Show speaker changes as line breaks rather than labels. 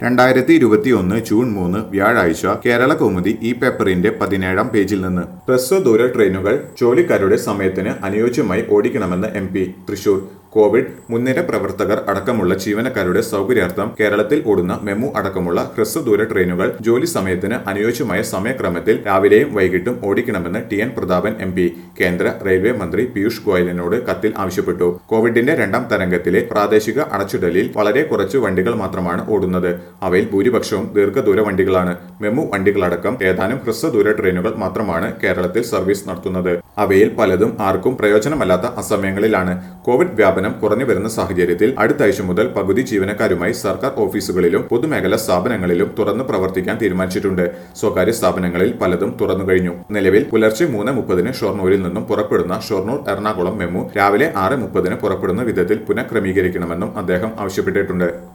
2021 June 3 വ്യാഴാഴ്ച കേരള കൗമുദി ഈ പേപ്പറിന്റെ 17-ാം പേജിൽ നിന്ന് ഹ്രസ്വദൂര ട്രെയിനുകൾ ജോലിക്കാരുടെ സമയത്തിന് അനുയോജ്യമായി ഓടിക്കണമെന്ന് MP തൃശൂർ. കോവിഡ് മുൻനിര പ്രവർത്തകർ അടക്കമുള്ള ജീവനക്കാരുടെ സൗകര്യാർത്ഥം കേരളത്തിൽ ഓടുന്ന മെമു അടക്കമുള്ള ഹ്രസ്വദൂര ട്രെയിനുകൾ ജോലി സമയത്തിന് അനുയോജ്യമായ സമയക്രമത്തിൽ രാവിലെയും വൈകിട്ടും ഓടിക്കണമെന്ന് TN പ്രതാപൻ MP കേന്ദ്ര റെയിൽവേ മന്ത്രി പീയൂഷ് ഗോയലിനോട് കത്തിൽ ആവശ്യപ്പെട്ടു. കോവിഡിന്റെ രണ്ടാം തരംഗത്തിലെ പ്രാദേശിക അടച്ചിടലിൽ വളരെ കുറച്ച് വണ്ടികൾ മാത്രമാണ് ഓടുന്നത്. അവയിൽ ഭൂരിപക്ഷവും ദീർഘദൂര വണ്ടികളാണ്. മെമു വണ്ടികളടക്കം ഏതാനും ഹ്രസ്വദൂര ട്രെയിനുകൾ മാത്രമാണ് കേരളത്തിൽ സർവീസ് നടത്തുന്നത്. അവയിൽ പലതും ആർക്കും പ്രയോജനമല്ലാത്ത അസമയങ്ങളിലാണ്. കോവിഡ് വ്യാപനം കുറഞ്ഞു വരുന്ന സാഹചര്യത്തിൽ അടുത്ത ആഴ്ച മുതൽ പകുതി ജീവനക്കാരുമായി സർക്കാർ ഓഫീസുകളിലും പൊതുമേഖലാ സ്ഥാപനങ്ങളിലും തുറന്നു പ്രവർത്തിക്കാൻ തീരുമാനിച്ചിട്ടുണ്ട്. സ്വകാര്യ സ്ഥാപനങ്ങളിൽ പലതും തുറന്നു കഴിഞ്ഞു. നിലവിൽ പുലർച്ചെ 3:30 ഷൊർണൂരിൽ നിന്നും പുറപ്പെടുന്ന ഷൊർണൂർ എറണാകുളം മെമു രാവിലെ 6:30 പുറപ്പെടുന്ന വിധത്തിൽ പുനഃക്രമീകരിക്കണമെന്നും അദ്ദേഹം ആവശ്യപ്പെട്ടിട്ടുണ്ട്.